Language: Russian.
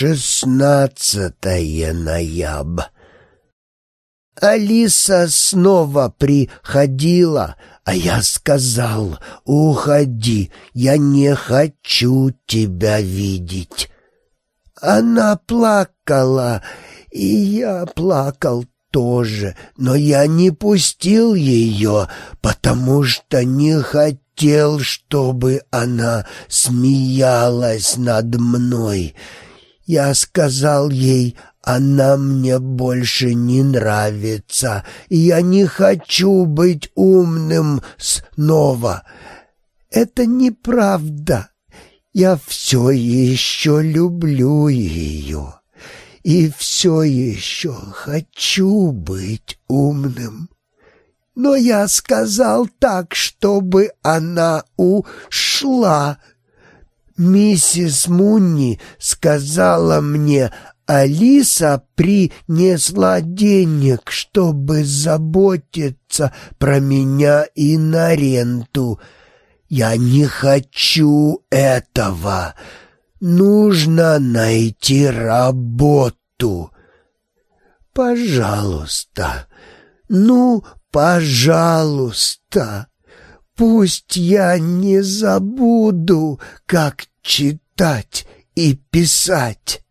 16 ноября. Алиса снова приходила, а я сказал: «Уходи, я не хочу тебя видеть». Она плакала, и я плакал тоже, но я не пустил ее, потому что не хотел, чтобы она смеялась над мной. Я сказал ей: «Она мне больше не нравится, и я не хочу быть умным снова». Это неправда. Я все еще люблю ее и все еще хочу быть умным. Но я сказал так, чтобы она ушла. Миссис Мунни сказала мне: «Алиса принесла денег, чтобы заботиться про меня и на ренту». Я не хочу этого. Нужно найти работу. Пожалуйста, пожалуйста, пусть я не забуду, как читать и писать.